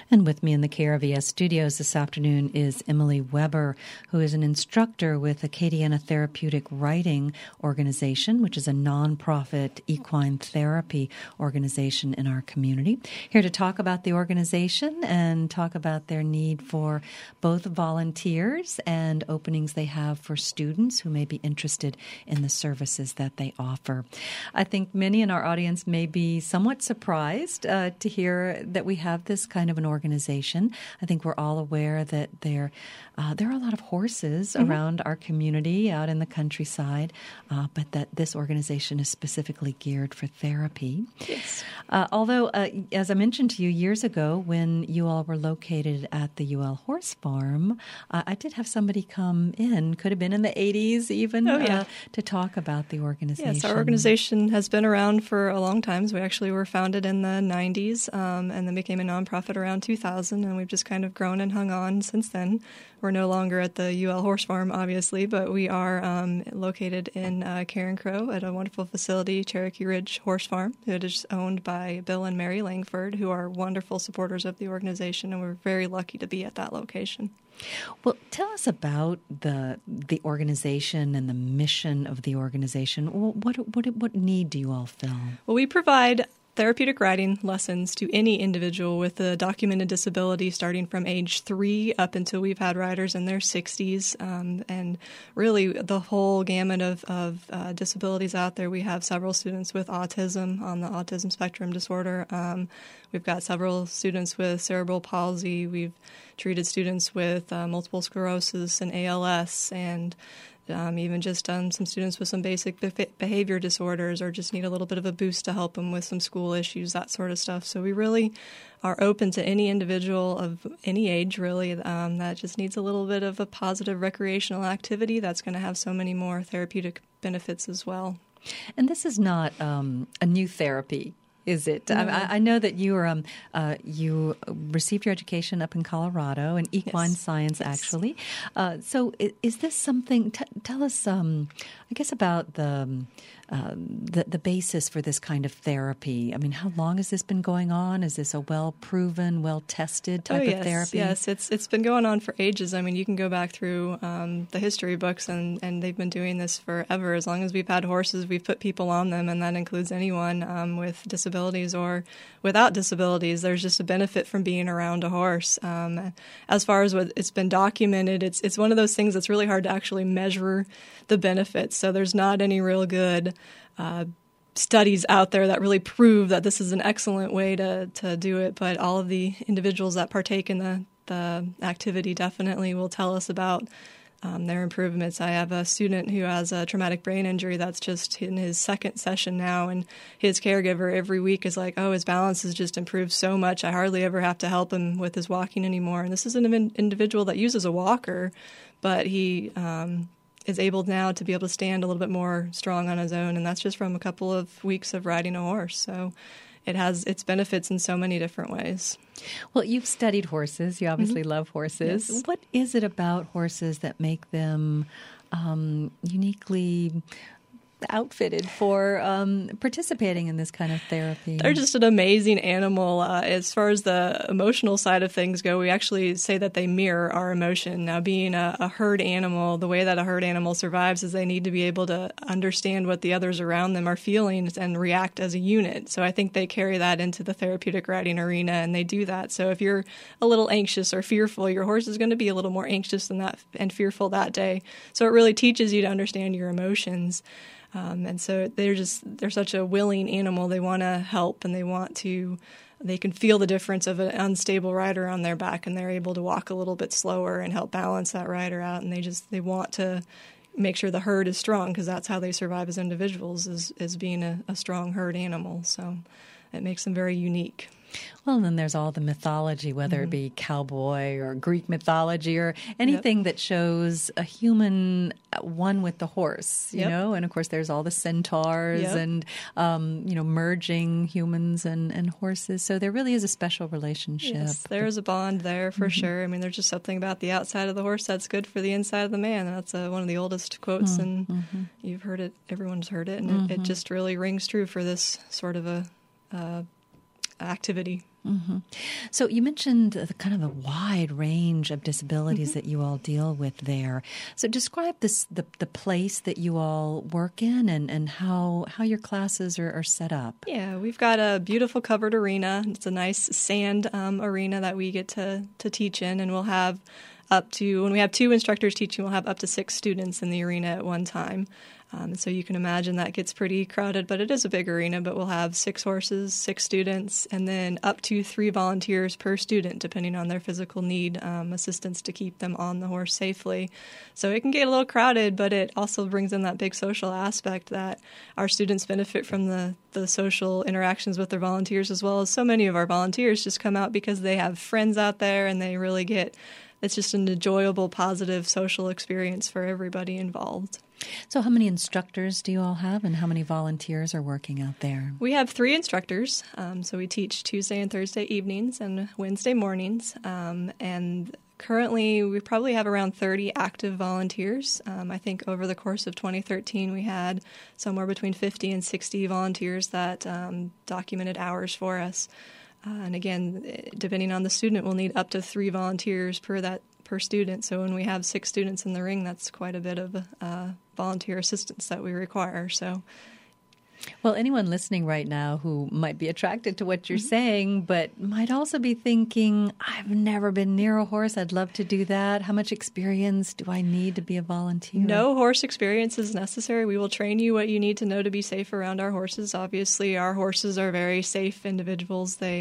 And with me in the KRVS studios this afternoon is Emily Weber, who is an instructor with Acadiana Therapeutic Riding Organization, which is a nonprofit equine therapy organization in our community. Here to talk about the organization and talk about their need for both volunteers and openings they have for students who may be interested in the services that they offer. I think many in our audience may be somewhat surprised to hear that we have this kind of an organization. I think we're all aware that there are a lot of horses around our community out in the countryside, but that this organization is specifically geared for therapy. Yes. Although, as I mentioned to you years ago, when you all were located at the UL Horse Farm, I did have somebody come in, could have been in the 80s even, to talk about the organization. Yes, our organization has been around for a long time. So we actually were founded in the 90s and then became a nonprofit around 2000, and we've just kind of grown and hung on since then. We're no longer at the UL Horse Farm, obviously, but we are located in Carencro at a wonderful facility, Cherokee Ridge Horse Farm, that is owned by Bill and Mary Langford, who are wonderful supporters of the organization, and we're very lucky to be at that location. Well, tell us about the organization and the mission of the organization. What need do you all fill? Well, we provide therapeutic riding lessons to any individual with a documented disability starting from age 3 up until we've had riders in their 60s, and really the whole gamut of disabilities out there. We have several students with autism on the autism spectrum disorder. We've got several students with cerebral palsy. We've treated students with multiple sclerosis and ALS, and even just some students with some basic behavior disorders or just need a little bit of a boost to help them with some school issues, that sort of stuff. So we really are open to any individual of any age, really, that just needs a little bit of a positive recreational activity that's going to have so many more therapeutic benefits as well. And this is not a new therapy, is it? No. I know that you received your education up in Colorado in equine science, actually. So is this something? Tell us, I guess, about the basis for this kind of therapy. I mean, how long has this been going on? Is this a well-proven, well-tested type of therapy? Yes, it's been going on for ages. I mean, you can go back through the history books, and they've been doing this forever. As long as we've had horses, we've put people on them, and that includes anyone with disabilities or without disabilities. There's just a benefit from being around a horse. As far as what it's been documented, it's one of those things that's really hard to actually measure the benefits. So there's not any real good studies out there that really prove that this is an excellent way to do it. But all of the individuals that partake in the activity definitely will tell us about their improvements. I have a student who has a traumatic brain injury that's just in his second session now, and his caregiver every week is like, his balance has just improved so much. I hardly ever have to help him with his walking anymore. And this is an individual that uses a walker, but he is able now to be able to stand a little bit more strong on his own, and that's just from a couple of weeks of riding a horse. So it has its benefits in so many different ways. Well, you've studied horses. You obviously love horses. Yes. What is it about horses that make them uniquely outfitted for participating in this kind of therapy? They're just an amazing animal. As far as the emotional side of things go, we actually say that they mirror our emotion. Now, being a herd animal, the way that a herd animal survives is they need to be able to understand what the others around them are feeling and react as a unit. So I think they carry that into the therapeutic riding arena, and they do that. So if you're a little anxious or fearful, your horse is going to be a little more anxious than that and fearful that day. So it really teaches you to understand your emotions. And so they're such a willing animal. They want to help, and they can feel the difference of an unstable rider on their back, and they're able to walk a little bit slower and help balance that rider out. And they want to make sure the herd is strong, because that's how they survive as individuals, is being a strong herd animal. So it makes them very unique. Well, and then there's all the mythology, whether it be cowboy or Greek mythology or anything that shows a human one with the horse, you know? And, of course, there's all the centaurs and, merging humans and horses. So there really is a special relationship. Yes, there's a bond there for sure. I mean, there's just something about the outside of the horse that's good for the inside of the man. That's one of the oldest quotes, and you've heard it. Everyone's heard it, and it just really rings true for this sort of a activity. So you mentioned the kind of a wide range of disabilities that you all deal with there. So describe the place that you all work in and how your classes are set up. Yeah, we've got a beautiful covered arena. It's a nice sand arena that we get to teach in, and we'll have when we have 2 instructors teaching, we'll have up to 6 students in the arena at one time. So you can imagine that gets pretty crowded, but it is a big arena. But we'll have 6 horses, 6 students, and then up to 3 volunteers per student, depending on their physical need, assistance to keep them on the horse safely. So it can get a little crowded, but it also brings in that big social aspect that our students benefit from the social interactions with their volunteers, as well as so many of our volunteers just come out because they have friends out there, and they really it's just an enjoyable, positive social experience for everybody involved. So how many instructors do you all have, and how many volunteers are working out there? We have 3 instructors. So we teach Tuesday and Thursday evenings and Wednesday mornings. And currently we probably have around 30 active volunteers. I think over the course of 2013 we had somewhere between 50 and 60 volunteers that documented hours for us. And again, depending on the student, we'll need up to 3 volunteers per student. So when we have 6 students in the ring, that's quite a bit of volunteer assistance that we require. So, well, anyone listening right now who might be attracted to what you're saying, but might also be thinking, I've never been near a horse. I'd love to do that. How much experience do I need to be a volunteer? No horse experience is necessary. We will train you what you need to know to be safe around our horses. Obviously, our horses are very safe individuals. They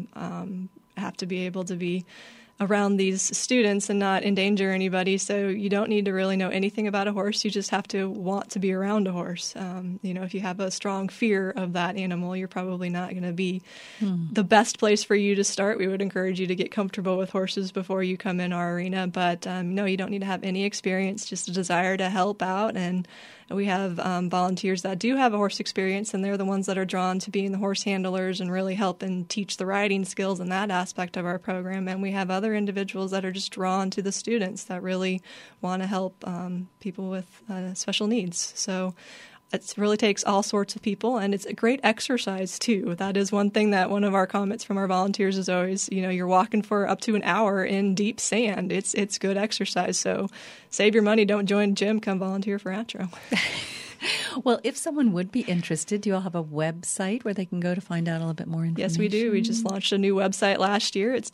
have to be able to be around these students and not endanger anybody. So you don't need to really know anything about a horse. You just have to want to be around a horse. If you have a strong fear of that animal, you're probably not going to be the best place for you to start. We would encourage you to get comfortable with horses before you come in our arena. But no, you don't need to have any experience, just a desire to help out. And we have volunteers that do have a horse experience, and they're the ones that are drawn to being the horse handlers and really help and teach the riding skills in that aspect of our program. And we have other individuals that are just drawn to the students that really want to help people with special needs. So it really takes all sorts of people, and it's a great exercise, too. That is one thing that one of our comments from our volunteers is always, you're walking for up to an hour in deep sand. It's good exercise. So save your money. Don't join gym. Come volunteer for Atro. Well, if someone would be interested, do you all have a website where they can go to find out a little bit more information? Yes, we do. We just launched a new website last year. It's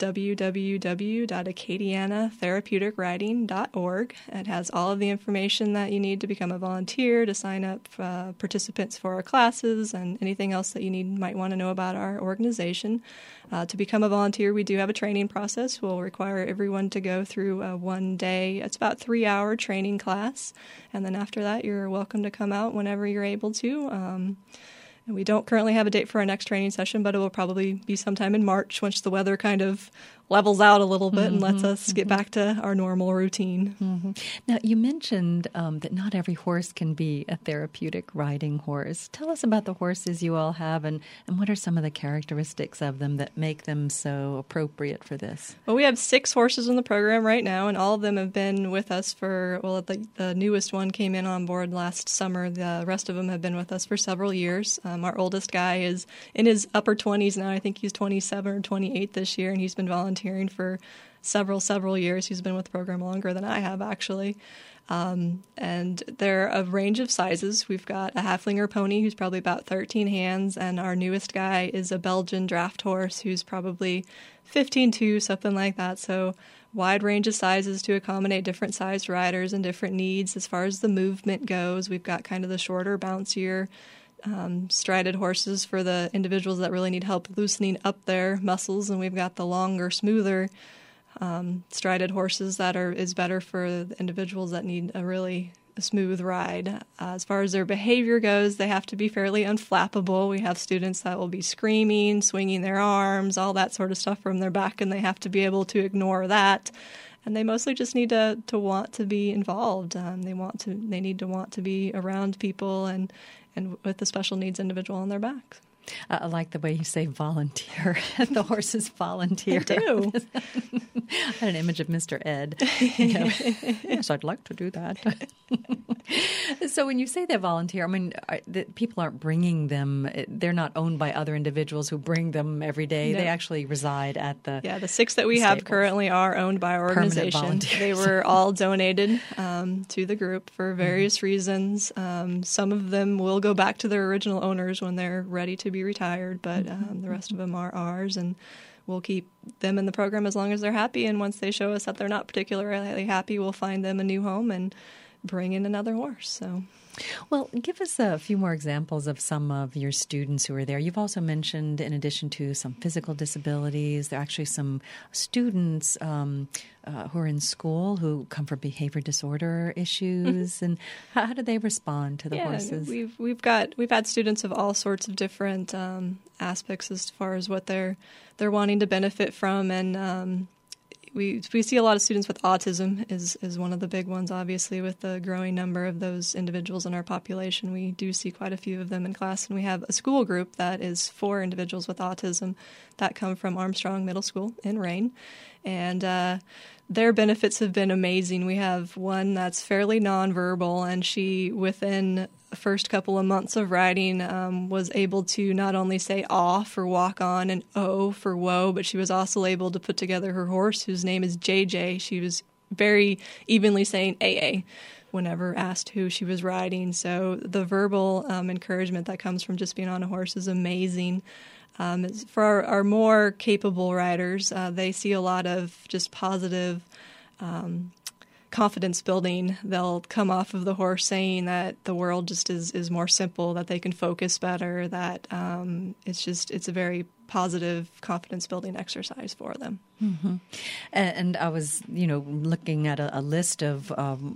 www.acadianatherapeuticriding.org. It has all of the information that you need to become a volunteer, to sign up participants for our classes, and anything else that you might want to know about our organization. To become a volunteer, we do have a training process. We'll require everyone to go through a 1-day, it's about 3-hour training class. And then after that, you're welcome to come out whenever you're able to. And we don't currently have a date for our next training session, but it will probably be sometime in March once the weather kind of levels out a little bit and lets us get back to our normal routine. Now, you mentioned that not every horse can be a therapeutic riding horse. Tell us about the horses you all have, and what are some of the characteristics of them that make them so appropriate for this? Well, we have 6 horses in the program right now, and all of them have been with us the newest one came in on board last summer. The rest of them have been with us for several years. Our oldest guy is in his upper 20s now. I think he's 27 or 28 this year, and he's been volunteering for several years. He's been with the program longer than I have, actually. And they're a range of sizes. We've got a Haflinger pony who's probably about 13 hands, and our newest guy is a Belgian draft horse who's probably 15'2", something like that. So wide range of sizes to accommodate different sized riders and different needs. As far as the movement goes, we've got kind of the shorter, bouncier, strided horses for the individuals that really need help loosening up their muscles, and we've got the longer, smoother strided horses that is better for the individuals that need a really smooth ride. As far as their behavior goes, they have to be fairly unflappable. We have students that will be screaming, swinging their arms, all that sort of stuff from their back, and they have to be able to ignore that. And they mostly just need to want to be involved. They need to want to be around people and with the special needs individual on their back. I like the way you say volunteer. The horses volunteer. They do. I had an image of Mr. Ed. Yes, I'd like to do that. So when you say they volunteer, I mean, people aren't bringing them. They're not owned by other individuals who bring them every day. No. They actually reside at the the 6 that we have currently are owned by our organization. They were all donated to the group for various reasons. Some of them will go back to their original owners when they're ready to be retired, but the rest of them are ours, and we'll keep them in the program as long as they're happy. And once they show us that they're not particularly happy, we'll find them a new home and bring in another horse. So, well, give us a few more examples of some of your students who are there. You've also mentioned, in addition to some physical disabilities, there are actually some students who are in school who come from behavior disorder issues. And how do they respond to the horses? We've had students of all sorts of different aspects as far as what they're wanting to benefit from, and we see a lot of students with autism is one of the big ones. Obviously, with the growing number of those individuals in our population, we do see quite a few of them in class, and we have a school group that is for individuals with autism that come from Armstrong Middle School in Rayne, and their benefits have been amazing. We have one that's fairly nonverbal, and she, within the first couple of months of riding, was able to not only say "aw" for walk on and "o" for whoa, but she was also able to put together her horse, whose name is JJ. She was very evenly saying "AA" whenever asked who she was riding. So the verbal encouragement that comes from just being on a horse is amazing. For our more capable riders, they see a lot of just positive confidence building. They'll come off of the horse saying that the world just is more simple, that they can focus better, that it's a very positive confidence building exercise for them. Mm-hmm. And I was, looking at a list of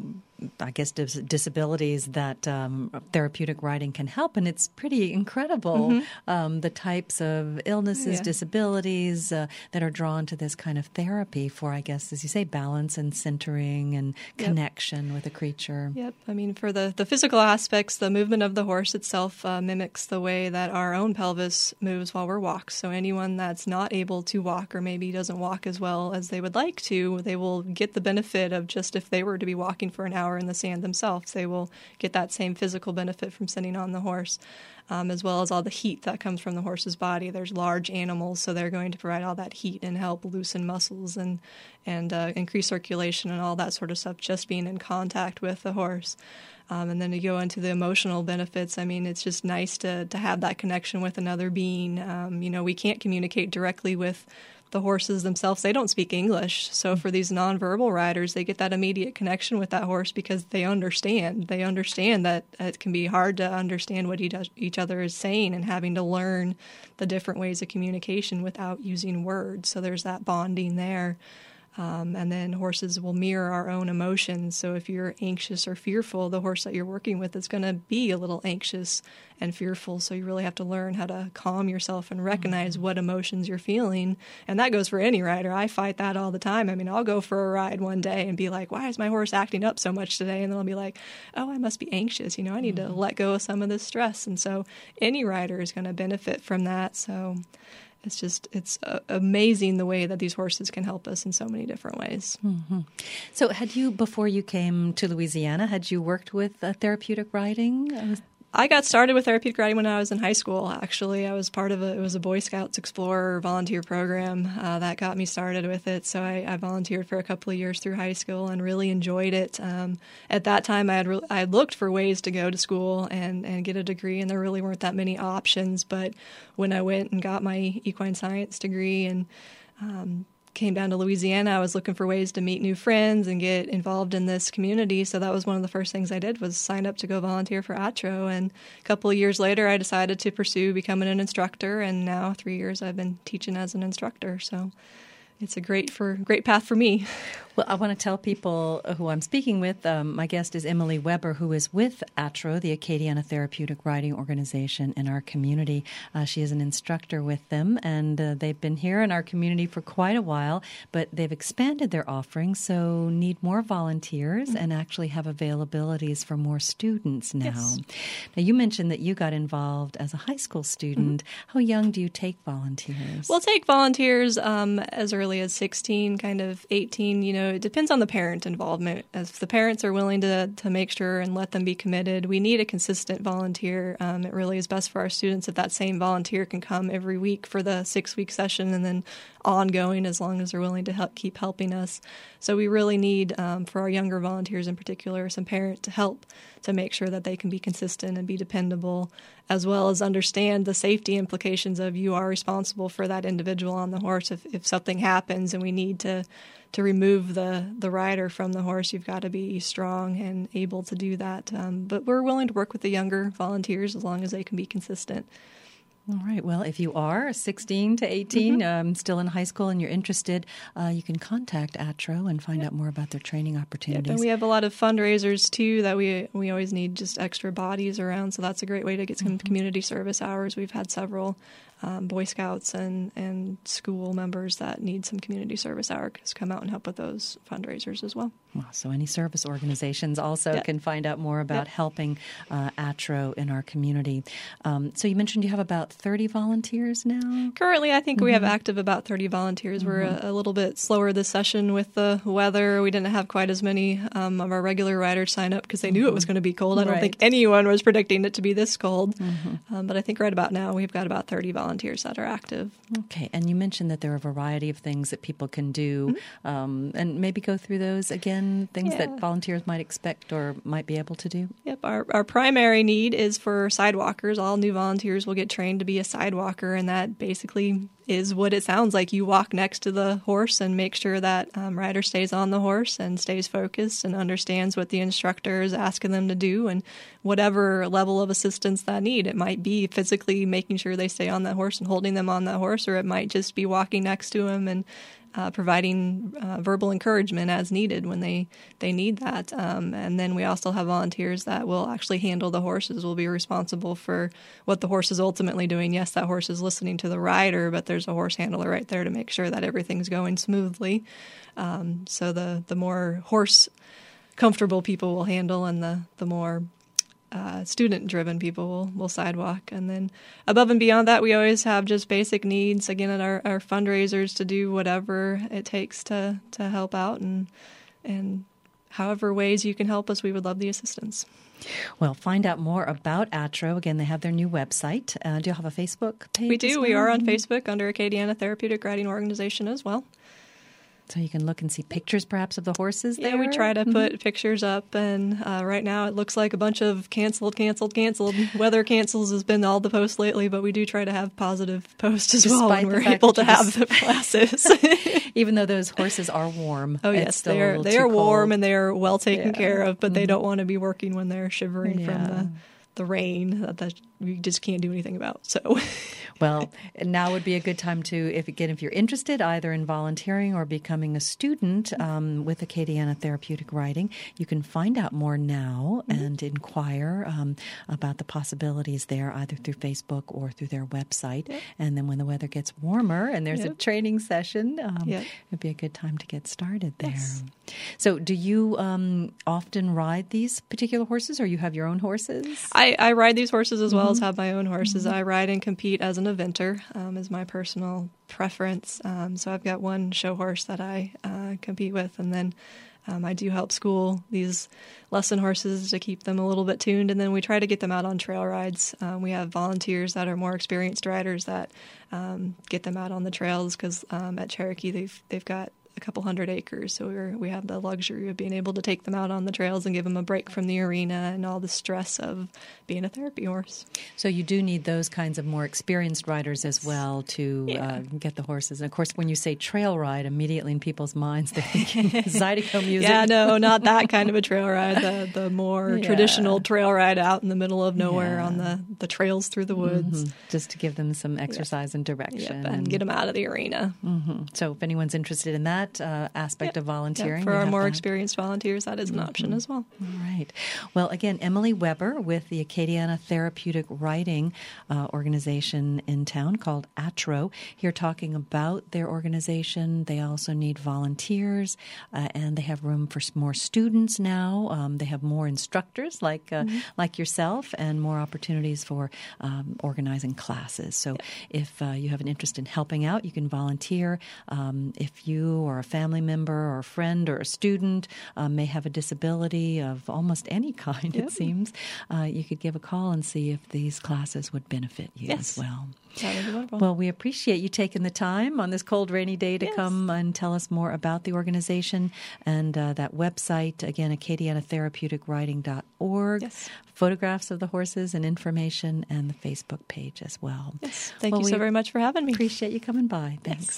I guess, disabilities that therapeutic riding can help. And it's pretty incredible, the types of illnesses, disabilities that are drawn to this kind of therapy for, I guess, as you say, balance and centering and connection with a creature. Yep. I mean, for the physical aspects, the movement of the horse itself mimics the way that our own pelvis moves while we're walking. So anyone that's not able to walk or maybe doesn't walk as well as they would like to, they will get the benefit of just if they were to be walking for an hour in the sand themselves, they will get that same physical benefit from sitting on the horse, as well as all the heat that comes from the horse's body. There's large animals, so they're going to provide all that heat and help loosen muscles and increase circulation and all that sort of stuff, just being in contact with the horse. And then to go into the emotional benefits, I mean, it's just nice to have that connection with another being. We can't communicate directly with the horses themselves. They don't speak English. So for these nonverbal riders, they get that immediate connection with that horse because they understand. They understand that it can be hard to understand what each other is saying and having to learn the different ways of communication without using words. So there's that bonding there. And then horses will mirror our own emotions. So if you're anxious or fearful, the horse that you're working with is going to be a little anxious and fearful. So you really have to learn how to calm yourself and recognize what emotions you're feeling. And that goes for any rider. I fight that all the time. I mean, I'll go for a ride one day and be like, why is my horse acting up so much today? And then I'll be like, oh, I must be anxious. I need to let go of some of this stress. And so any rider is going to benefit from that. So it's amazing the way that these horses can help us in so many different ways. Mm-hmm. So before you came to Louisiana, had you worked with therapeutic riding? I got started with therapeutic riding when I was in high school, actually. I was part of it was a Boy Scouts Explorer volunteer program that got me started with it. So I volunteered for a couple of years through high school and really enjoyed it. At that time, I had looked for ways to go to school and get a degree, and there really weren't that many options. But when I went and got my equine science degree and came down to Louisiana, I was looking for ways to meet new friends and get involved in this community. So that was one of the first things I did was sign up to go volunteer for ATRO. And a couple of years later, I decided to pursue becoming an instructor. And now 3 years I've been teaching as an instructor. So it's a great path for me. Well, I want to tell people who I'm speaking with. My guest is Emily Weber, who is with ATRO, the Acadiana Therapeutic Riding Organization in our community. She is an instructor with them, and they've been here in our community for quite a while, but they've expanded their offerings, so need more volunteers and actually have availabilities for more students now. Yes. Now, you mentioned that you got involved as a high school student. How young do you take volunteers? We'll take volunteers as early as 16, kind of 18, it depends on the parent involvement. If the parents are willing to make sure and let them be committed, we need a consistent volunteer. It really is best for our students if that same volunteer can come every week for the 6-week session and then ongoing as long as they're willing to keep helping us. So we really need, for our younger volunteers in particular, some parents to help to make sure that they can be consistent and be dependable, as well as understand the safety implications of you are responsible for that individual on the horse. If something happens and we need to remove the rider from the horse, you've got to be strong and able to do that. But we're willing to work with the younger volunteers as long as they can be consistent. All right. Well, if you are 16 to 18, still in high school, and you're interested, you can contact ATRO and find out more about their training opportunities. And we have a lot of fundraisers, too, that we always need just extra bodies around. So that's a great way to get some community service hours. We've had several Boy Scouts and school members that need some community service hours come out and help with those fundraisers as well. Well, so any service organizations also can find out more about helping ATRO in our community. So you mentioned you have about 30 volunteers now? Currently, I think we have active about 30 volunteers. We're a little bit slower this session with the weather. We didn't have quite as many of our regular riders sign up because they knew it was going to be cold. I don't think anyone was predicting it to be this cold. But I think right about now we've got about 30 volunteers that are active. Okay. And you mentioned that there are a variety of things that people can do, and maybe go through those again, things that volunteers might expect or might be able to do. Yep. Our primary need is for sidewalkers. All new volunteers will get trained to be a sidewalker, and that basically is what it sounds like. You walk next to the horse and make sure that rider stays on the horse and stays focused and understands what the instructor is asking them to do, and whatever level of assistance that need. It might be physically making sure they stay on that horse and holding them on that horse, or it might just be walking next to them and providing verbal encouragement as needed when they need that. And then we also have volunteers that will actually handle the horses, will be responsible for what the horse is ultimately doing. Yes, that horse is listening to the rider, but there's a horse handler right there to make sure that everything's going smoothly. So the more horse comfortable people will handle, and the more student-driven people will sidewalk. And then above and beyond that, we always have just basic needs, again, at our fundraisers to do whatever it takes to help out. And however ways you can help us, we would love the assistance. Well, find out more about ATRO. Again, they have their new website. Do you have a Facebook page? We do. As well? We are on Facebook under Acadiana Therapeutic Riding Organization as well. So you can look and see pictures perhaps of the horses there? Yeah, we try to put pictures up, and right now it looks like a bunch of canceled. Weather cancels has been all the posts lately, but we do try to have positive posts as well when we're able to have the classes. Even though those horses are warm. Oh, yes, they are warm and they are well taken care of, but they don't want to be working when they're shivering from the rain that we just can't do anything about. So, well, now would be a good time to, if you're interested either in volunteering or becoming a student with Acadiana Therapeutic Riding, you can find out more now and inquire about the possibilities there, either through Facebook or through their website. Yep. And then when the weather gets warmer and there's a training session, it'd be a good time to get started there. Yes. So do you often ride these particular horses, or you have your own horses? I ride these horses as well as have my own horses. I ride and compete as an eventer is my personal preference. So I've got one show horse that I compete with, and then I do help school these lesson horses to keep them a little bit tuned, and then we try to get them out on trail rides. We have volunteers that are more experienced riders that get them out on the trails, because at Cherokee they've got a couple hundred acres. So we have the luxury of being able to take them out on the trails and give them a break from the arena and all the stress of being a therapy horse. So you do need those kinds of more experienced riders as well to get the horses. And of course, when you say trail ride, immediately in people's minds they're thinking Zydeco music. Yeah, no, not that kind of a trail ride. The more traditional trail ride out in the middle of nowhere on the trails through the woods. Mm-hmm. Just to give them some exercise and direction. And get them out of the arena. Mm-hmm. So if anyone's interested in that aspect of volunteering. For our more experienced volunteers, that is an option as well. All right. Well, again, Emily Weber with the Acadiana Therapeutic Riding organization in town called ATRO, here talking about their organization. They also need volunteers, and they have room for more students now. They have more instructors like yourself, and more opportunities for organizing classes. So if you have an interest in helping out, you can volunteer. If you or a family member or a friend or a student may have a disability of almost any kind, it seems, you could give a call and see if these classes would benefit you as well. That would be wonderful. Well, we appreciate you taking the time on this cold, rainy day to come and tell us more about the organization and that website, again, acadianatherapeuticriding.org. Yes. Photographs of the horses and information, and the Facebook page as well. Yes. Thank you so very much for having me. Appreciate you coming by. Thanks.